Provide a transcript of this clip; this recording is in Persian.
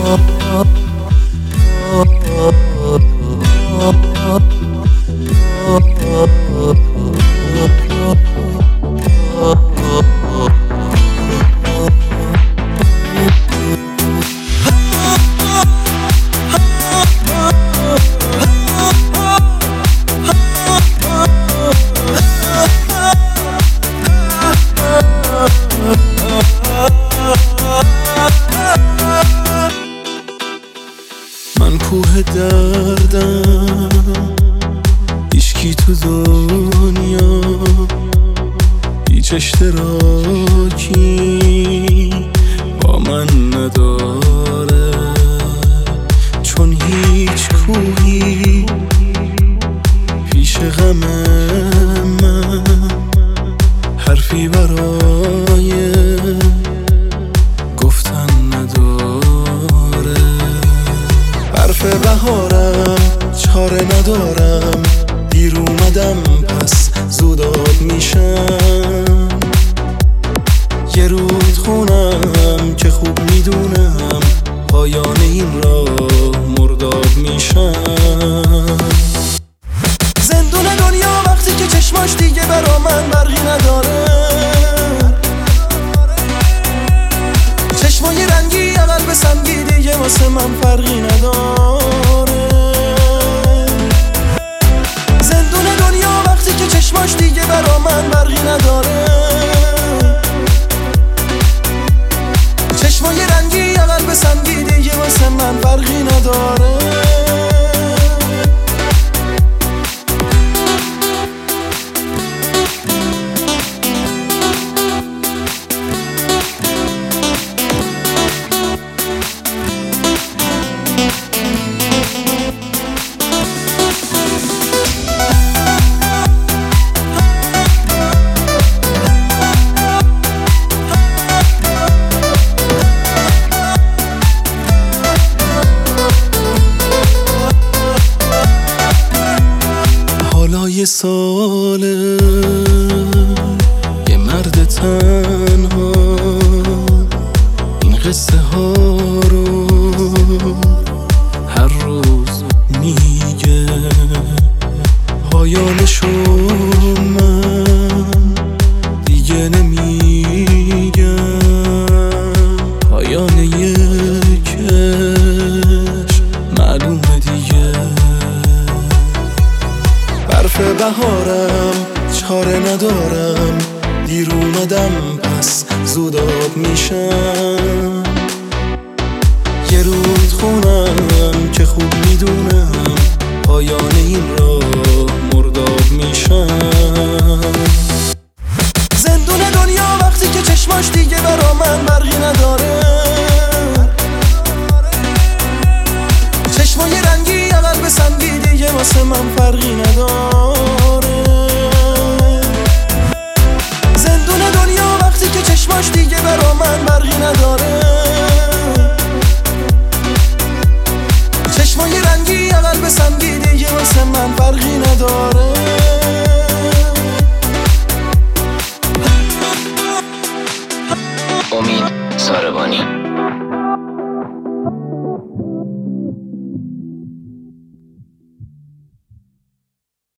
من کوه دردم، هیچکی تو دنیا هیچ اشتراکی با من نداره، چون هیچ کوهی پیش غم من حرفی برای گفتن نداره. حرف بهارم چاره ندارم، دیر اومدم پس زوداد میشم. یه رودخونم که خوب میدونم پایان این راه مرداد میشم. زندون دنیا وقتی که چشماش دیگه برا من برقی نداره، چشمای رنگی قلب سنگی دیگه واسه من فرقی نداره. زندون دنیا وقتی که چشماش دیگه برا من برقی نداره، چشمای رنگی قلب سنگی دیگه واسه من فرقی نداره. یه ساله یه مرد تنها این قصه ها رو هر روز میگه. پایانشو من دیگه نمیگم، پایان یکش معلومه دیگه. حرف بهارم چاره ندارم، دیر اومدم پس زوداد میشم. یه رودخونم که خوب میدونم پایان این راه مرداد میشم. زندون دنیا وقتی که چشماش دیگه برا من برقی نداره، چشمای رنگی قلب سنگی دیگه واسه من فرقی نداره. زندون دنیا وقتی که چشماش دیگه برا من برقی نداره، چشمای رنگی قلب سنگی دیگه واسه من فرقی نداره.